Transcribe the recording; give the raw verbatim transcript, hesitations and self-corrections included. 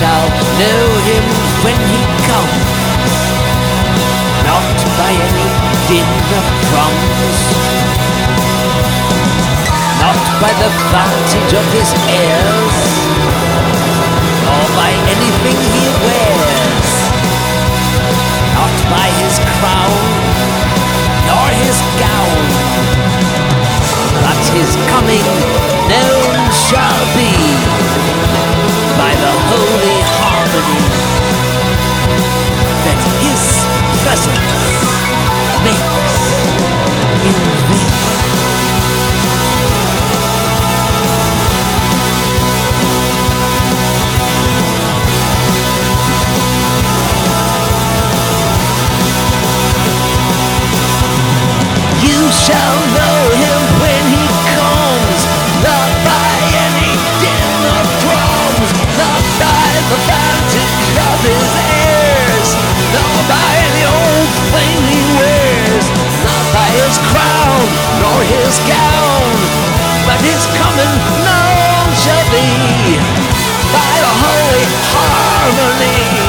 shall know him when he comes, not by any din of drums, not by the vantage of his airs, nor by anything he wears, not by his crown, nor his gown, but his coming known shall be by the holy harmony that his presence makes in thee. You shall know him when he comes, not by any din of drums, not by the vantage of his airs, nor by any old thing he wears, not by his crown nor his gown, but his coming known shall be by the holy harmony